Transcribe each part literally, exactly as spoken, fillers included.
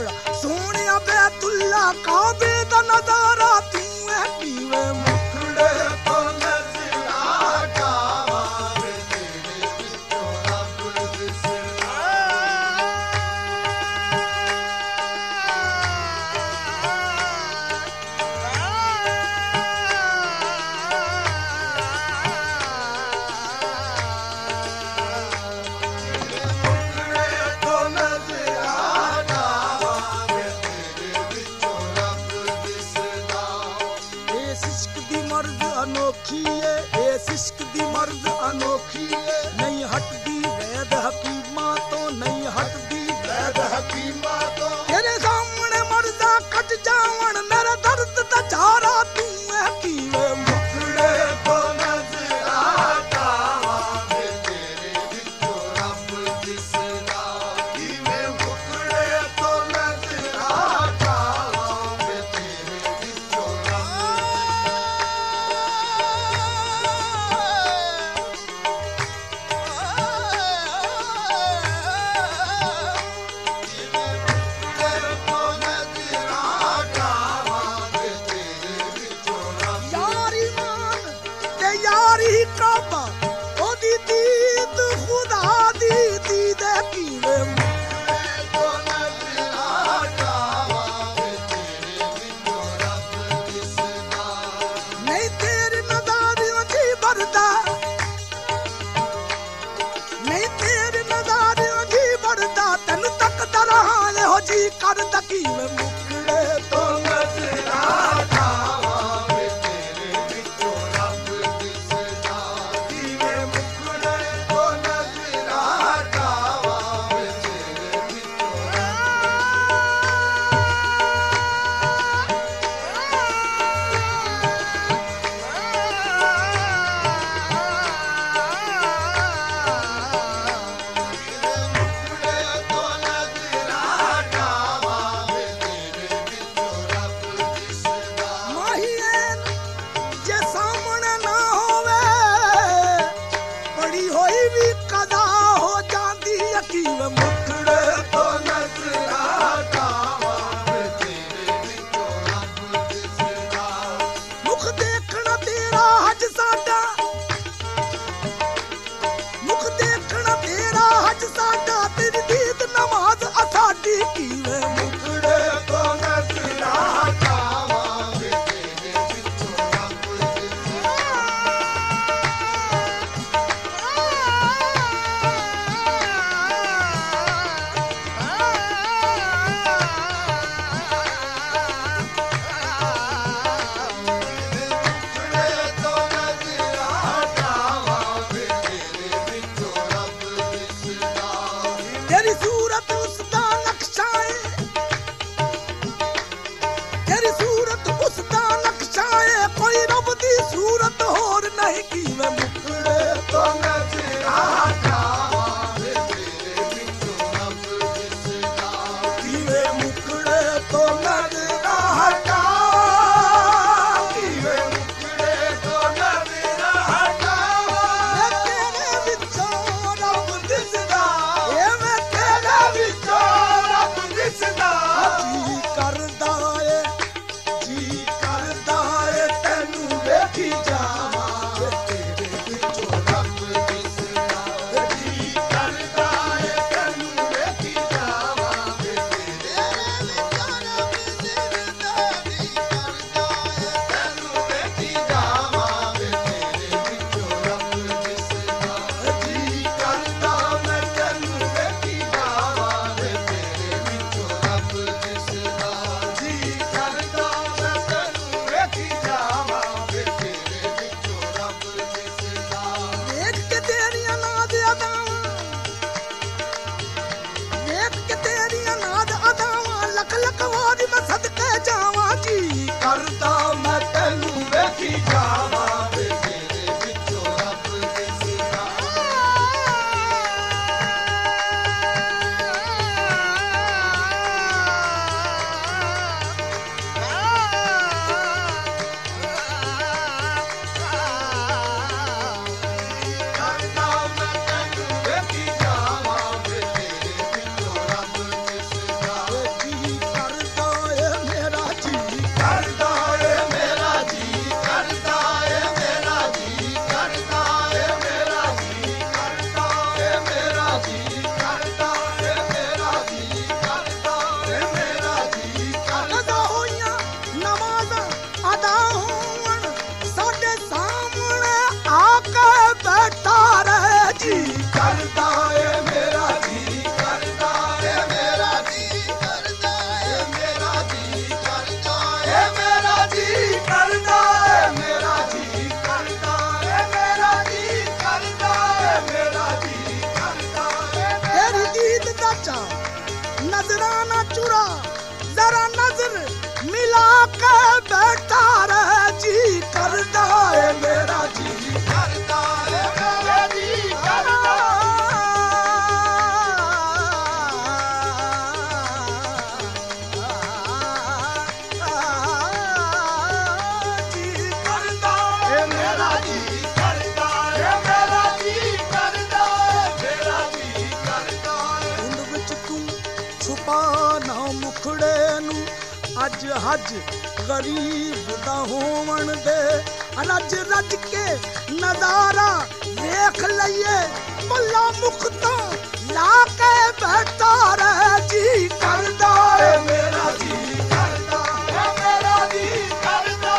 विछोड़ा सोने बैतुल्ला काबे दा नजारा तू है पीवे मुखड़े तो नजरा गावे तेरे विछोड़ा बुल दिसदा अनोखी है इस इश्क दी मर्ज अनोखी है नहीं हटदी वैद हकीमा तो नहीं हटदी वैद हकीमा तो तेरे सामने मर्जा कट जावन मेरा दर्द दा झारा तू है पीवे मुखड़े तो नजरा गावे तेरे विचों रब दिसदा पीवे मुखड़े तो नजरा गावे तेरे विचों जी कर दकी में मुखड़े तो नजरा गावे तेरे विचों रब दिसदा पीवे मुखड़े तो नजरा गावे तेरे विचों अज हज गरीब दा होवन दे रज रज के नजारा देख लइए मल्ला मुख तो ला के बैठा रहे जी करदा है मेरा जी करदा है मेरा जी करदा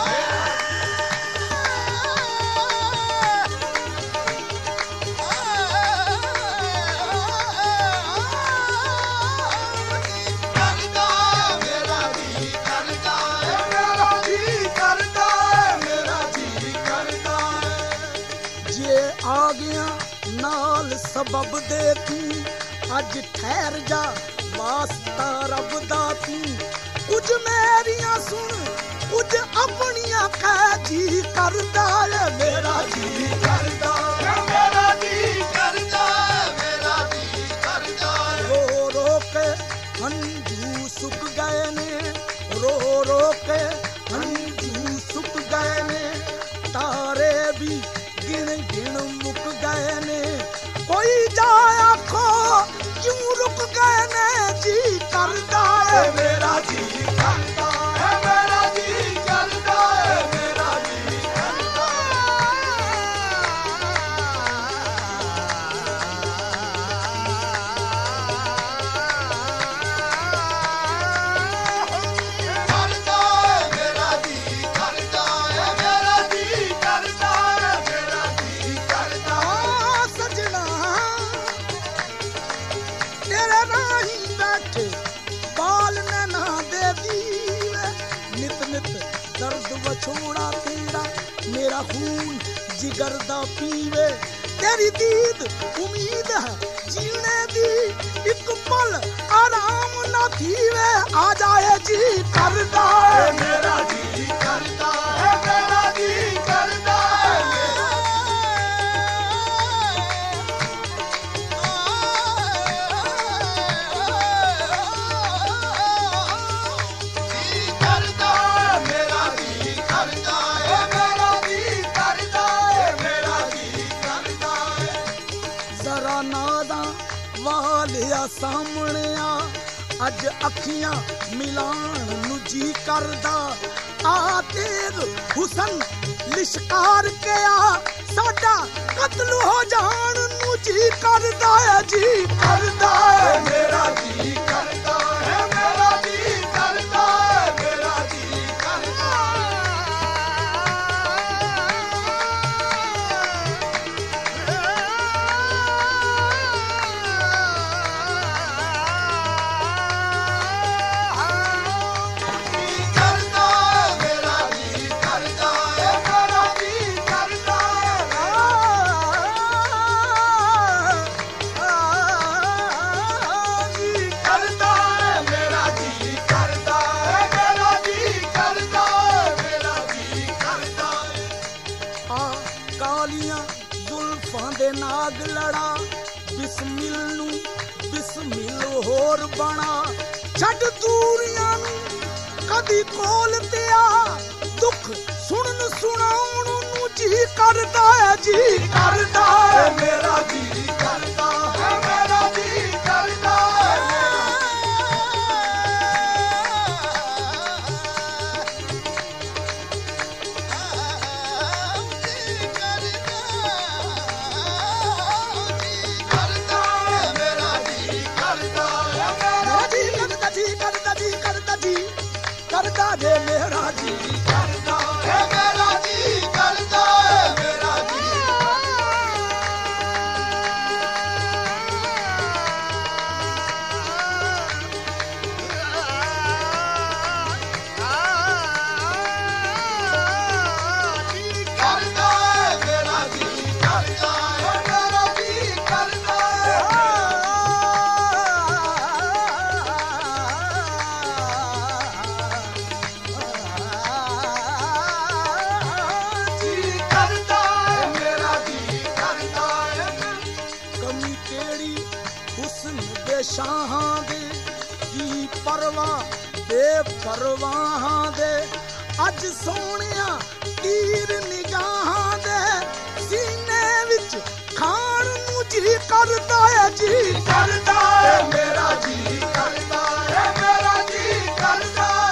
आ गया नाल सबब दे तू अज ठहर जा वास्ता रब दा तू कुछ मेरिया सुन कुछ अपनिया कह जी करदा है मेरा जी करदा है मेरा जी करदा मेरा जी करदा रो रो के हंझू सुख गए ने रो रो के हंझू सुख गए ने तारे भी गिन गिन मुक गए ने कोई जाए आखो क्यों रुक गए ने जी करदा है मेरा जी करदा है मेरा जी करदा है मेरा जी करदा छोड़ा तेरा मेरा खून जिगर दा पीवे तेरी दीद उम्मीद है जीने दी एक पल आराम ना थीवे आ जाए जी करदा है मेरा जी करदा है मेरा जी करदा सामने आ अज अखियां मिलान नू जी करदा आ तेग हुसन लिशकार के आ साडा कत्ल हो जान नू जी करदा है जी करदा है मेरा जी करदा है मेरा जी करदा है मेरा जी करदा नाग लड़ा बिस्मिल नू बिस्मिल होर बना छड़ दूरियां नू कदी कोल ते आ दुख सुनन सुनाउण नू जी करदा है जी करदा है मेरा जी करदा है मेरा जी करदा करदा दे मेरा जी करदा है मेरा जी करदा है मेरा जी करदा है मेरा जी करदा है मेरा जी करदा शाहां दे की परवाह बेपरवाहां दे अज सोहणिया तीर निगाहां दे सीने विच खान नू जी करदा है जी करदा है मेरा जी करदा है मेरा जी करदा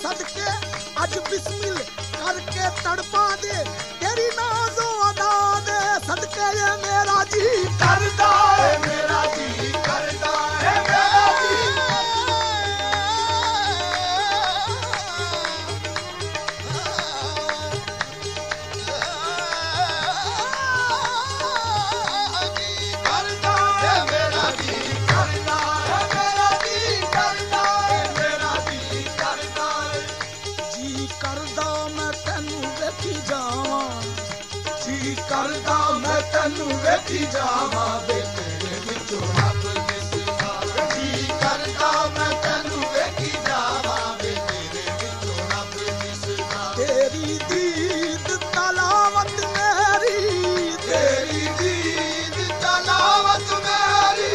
सदके अज बिस्मिल करके तड़पा दे तेरी नाज़ो अदा दे सदके ये मेरा जी करदा है मेरा जी करदा है मेरा जी करदा मैं तैनू वेखी जावां वे तेरे विचों रब दिसदा जी करदा मैं तैनू वेखी जावां वे तेरे विचों रब दिसदा तेरी दीद तलावत मेरी तेरी दीद तलावत मेरी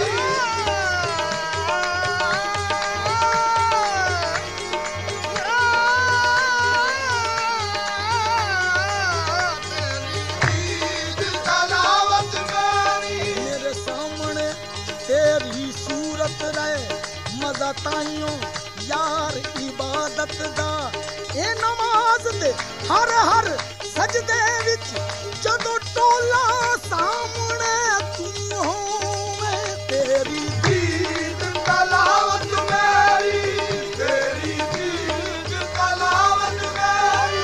ताइयों यार इबादत दा ए नमाज दे हर हर सजदे विच जदों टोला सामने तू होवे तेरी दीद तलावत मेरी तेरी दीद तलावत मेरी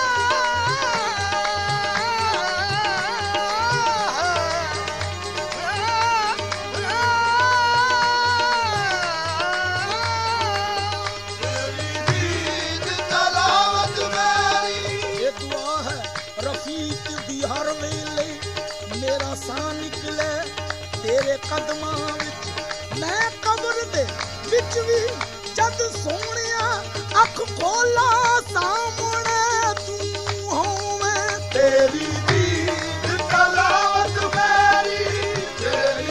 मेरा सा निकले तेरे कदमां विच मैं कब्र दे विच भी जद सोहणिया अख खोला सामने तू होवे तेरी दीद तलावत मेरी तेरी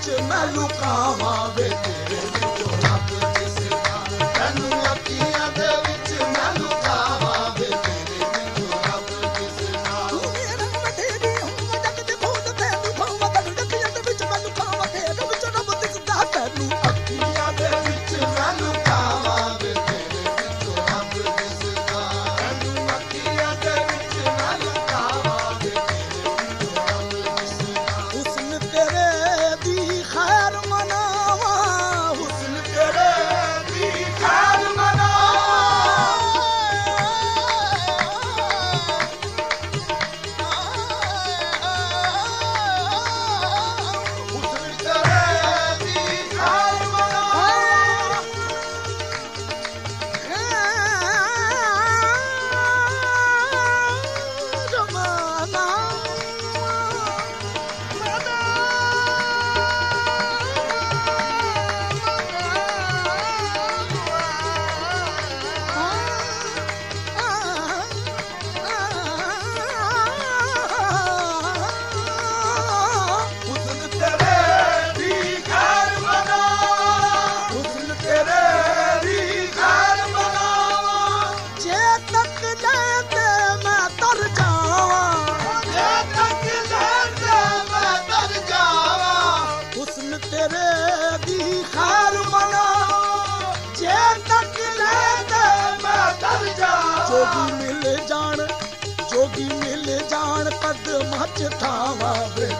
ਵਿੱਚ ਮੈਂ ਲੁਕਾਵਾਂ ਵੇ ਤੇਰੇ ਵਿੱਚੋਂ ਰੱਬ ਦਿਸਦਾ ਤੈਨੂੰ ਅੱਖੀਆਂ ਦੇ ਵਿੱਚ ਮੈਂ ਲੁਕਾਵਾਂ ਵੇ ਤੇਰੇ ਵਿੱਚੋਂ ਰੱਬ ਦਿਸਦਾ ਤੂੰ ਮੇਰਾ ਬਥੇਰੀ ਹੂੰ ਜੱਗ ਦੇ ਫੂਲ ਤੈਨੂੰ ਖਾਵਾਂ ਤੈਨੂੰ ਅੱਖੀਆਂ ਦੇ ਵਿੱਚ ਮੈਂ ਲੁਕਾਵਾਂ ਤੇਰੇ ਵਿੱਚੋਂ ਰੱਬ ਦਿਸਦਾ ਤੈਨੂੰ ਅੱਖੀਆਂ ਦੇ ਵਿੱਚ ਮੈਂ ਲੁਕਾਵਾਂ ਵੇ ਤੇਰੇ ਵਿੱਚੋਂ ਰੱਬ ਦਿਸਦਾ ਤੈਨੂੰ ਅੱਖੀਆਂ ਦੇ ਵਿੱਚ ਮੈਂ ਲੁਕਾਵਾਂ ਵੇ ਤੇਰੇ ਵਿੱਚੋਂ ਰੱਬ ਦਿਸਦਾ ਹੁਸਨ ਤੇਰੇ ਦੀ ਖੈਰ ਮਨਾਵਾਂ ਹੁਸਨ ਤੇਰੇ ਦੀ ਖੈਰ जोगी मिल जान जोगी मिल जान कदमां च थावां वे